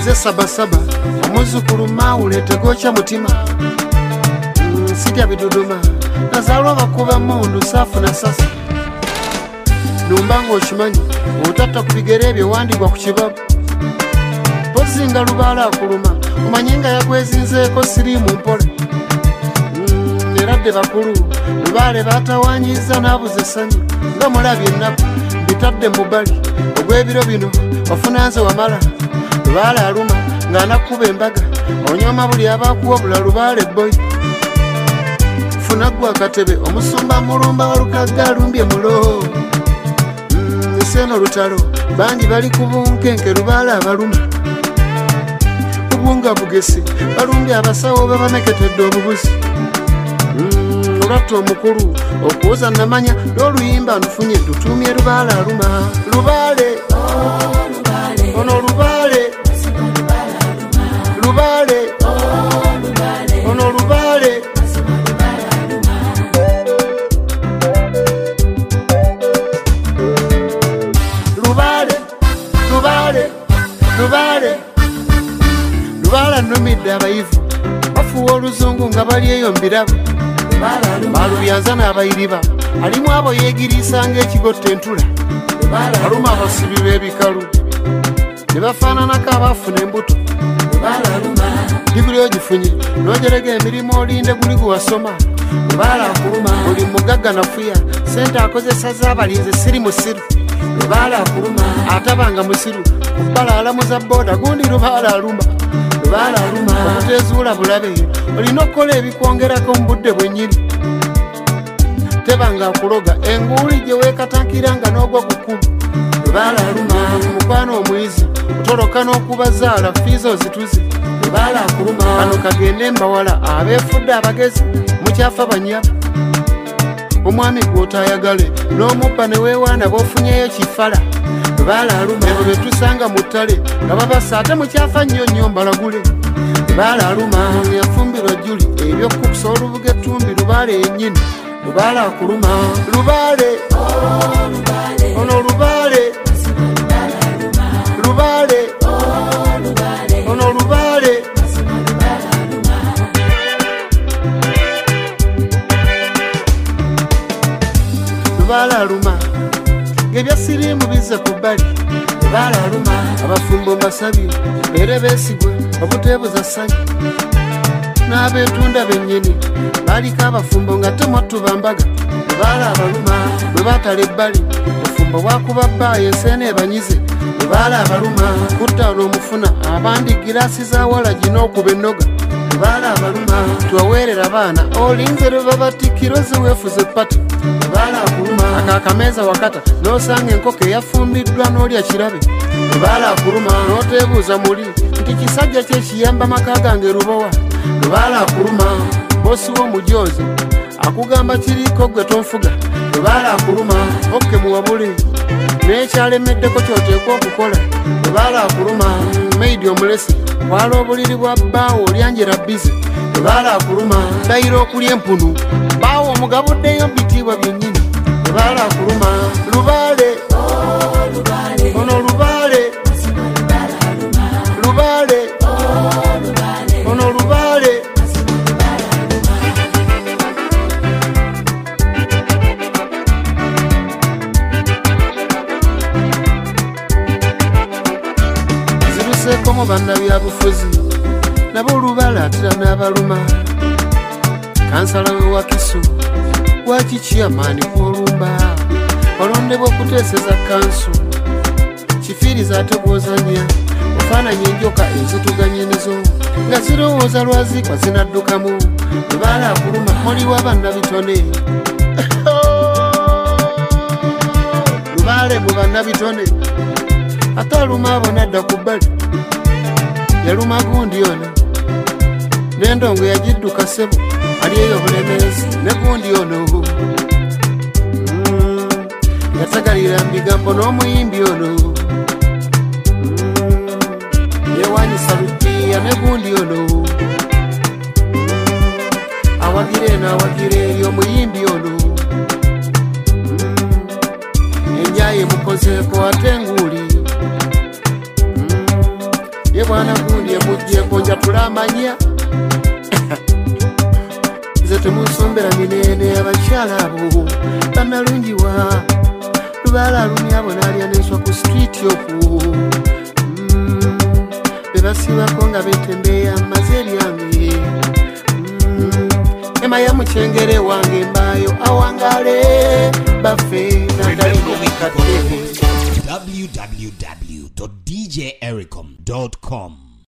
nze sabasaba omuzukulu maule tegocha mutima sitya biduduma nazalwa bakuba mundu safu na sasa numbanga okimanyi otata kubigere ebyo wandibwa ku kibabu tozinga Lubaale akuluma omanyi nga yagwezinzeeko sirimu mpole eradde bakulu Lubaale batawanyiza nabuze essanyu nga mulabye ennaku bitadde mu bbali ogw'ebiro bino ofuna nze wamala Lubaale aluma ng'anakuba embaga onyoma buli abakuwa bula Lubaale boy funa gwa akatebe omusumba mulumba walukagga alumbye mulo seno lutalo bangi bali ku bunkenke Lubaale abaluma obunga bugesi balumbye abasawo babameketedde obubuzi olwattu omukulu okuwoza namanya n'oluyimba ntufunye tutumye Lubaale aluma Lubaale ono Lubaale Lubaale ono Lubaale Lubaale Lubaale Lubaale Lubaale annumidde abayivu bafuwa oluzungu nga bali eyo mbirabo balubyanza n'abayiriba alimu abo yeegiriisa ng'ekigotta entula aluma abasibi b'ebikalu ne bafaananako abaafuna embuto diguli ogifunye n'ogerega emirimu olinde guli guwasoma Lubaale akuluma buli mugagga nafuya sente akozesa z'abalinzi siri musiru Lubaale akuluma atabanga musiru kubbala alamuza booda gundi Lubaale aluma Lubaale aluma okutezuula bulabe olina okukola ebikwongerako mu budde bwennyini tebanga akuloga enguuli gye weekatankiranga n'ogwa kukulu Lubaale aluma mukwano omuyizi otoloka n'okubazaala fiiza ozituzi Lubaale akuluma kano kagende mbawala abeefudde abagezi mukyafa banyaba omwami gw'otayagale n'omubba ne weewaana b'ofunyeyo kifala Lubaale aluma ebo bye tusanga mu ttale nga babasa ate mukyafa nnyo nnyo mbalagule Lubaale aluma yafumbirwa juli ebyokukusa olubuga ettumbi Lubaale yennyini Lubaale akuluma Lubaale ono Lubaale Lubaale ono Lubaale Lubaale aluma ng'ebya siriimu bizze ku bbali Lubaale aluma abafumbo mbasabye era beesigwe obuteebuza ssanyu n'ab'entunda bennyini baaliko abafumbo nga temwattu bambaga Lubaale abaluma bwe baatala ebbali obufumbo bwakuba bbaayo enseena ebanyize Lubaale abaluma kutta n'omufuna abandi giraasi za walagi n'okuba ennoga Lubaale abaluma tuwaweerera baana olinze lwe babatikkiro ziweefuza epati Lubaale akuluma akaakameeza wakata n'osanga enkoko eyafumbiddwa n'olya kirabe Lubaale akuluma n'oteebuuza muli nti kisajja kyekiyamba maka gange lubowa Lubaale akuluma bosi w'omujoozi akugamba kiriko gwe tonfuga Lubaale akuluma okke muwabule n'ekyalemeddeko kyoteekwa okukola Lubaale akuluma meidi omulesi wala obuliri bwa bbaawo olyanjera bize Lubaale akuluma dayira okulya empunu bbaawo omugabuddeyo bitiibwa byennyini Lubaale akuluma Lubaale ono Lubaale Lubaale ono Lubaale ziruseekomu bannabyabufuzi nabo Lubaale atera n'abaluma kansala we Wakiso lwaki chairman kwolumba walondebwa okuteeseza kanso kifiiriza ate gwozanya ofaananya enjoka ezituganyenizo nga zirowooza lwazikwa zinaddukamu Lubaale akuluma muliwo bannabitone Lubaale mu bannabitone ate aluma abo nadda ku bbali yaluma gundi ono n'endongo yagidduka ssebo ali eyo bulemeezi ne gundi ono yatagalira mbigambo n'omuyimbi ono yewanyisa lupiya ne gundi ono awagire n'awagire eri omuyimbi ono enjaye mukozeeko ate nguuli ye bwana kulamanya nze temunsombera minene abakyala abo banalungiwa lubaala lumya bonaalya nenswa ku street oku bebasibako nga betembeya maze ebyange ema ya mukyengere wange mbayo awangale bafe www.djericom.com